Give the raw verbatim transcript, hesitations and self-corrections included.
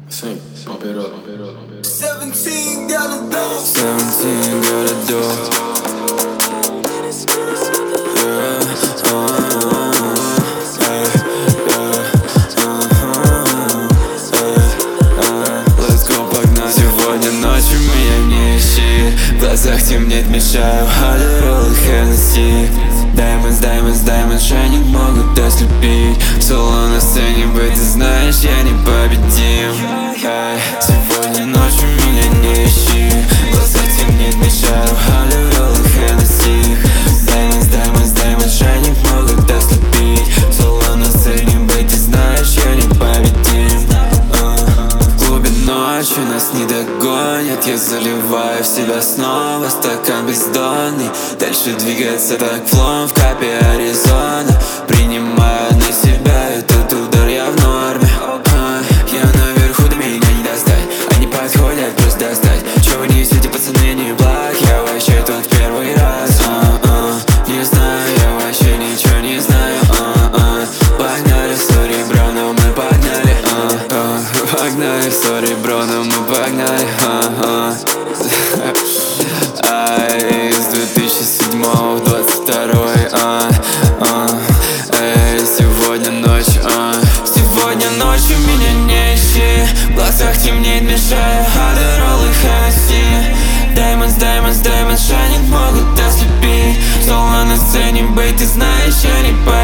Sim, Palmeiras, Palmeiras, Palmeiras. Seventeen got a dog. Seventeen got a dog. Сегодня ночью меня не ищи, в глазах темнеет, мешаю Адderall и Hennessy. Diamonds, diamonds, diamonds shining могут ослепить. Соло на сцене быть, ты знаешь, я непобедим. Сегодня ночью меня не ищи, в глазах темнеет, мешаю Adderall и Hennessy. Diamonds, diamonds, diamonds shining могут ослепить. Соло на сцене быть, ты знаешь, я непобедим. Ночью нас не догонят, я заливаю в себя снова стакан бездонный. Дальше двигаться так флом в капе Аризона. Принимаю на себя этот удар, я в норме. а, Я наверху, до меня не достать. Они подходят, просто достать. Чё вы несете, пацаны, я не благ. Я вообще тут первый раз. а, а, Не знаю, я вообще ничего не знаю. а, а, Погнали, сори, бро, но мы погнали. а, а, Погнали, сори, бро, но мы погнали. а, а. Ай, с две тысячи седьмого в двадцать второй. а, а. Эй, сегодня ночь. а. Сегодня ночью меня не ищи, в глазах темнеет, мешая Adderall и Hennessy. Diamonds, diamonds, diamonds shining могут ослепить. Соло на сцене быть, ты знаешь, я не по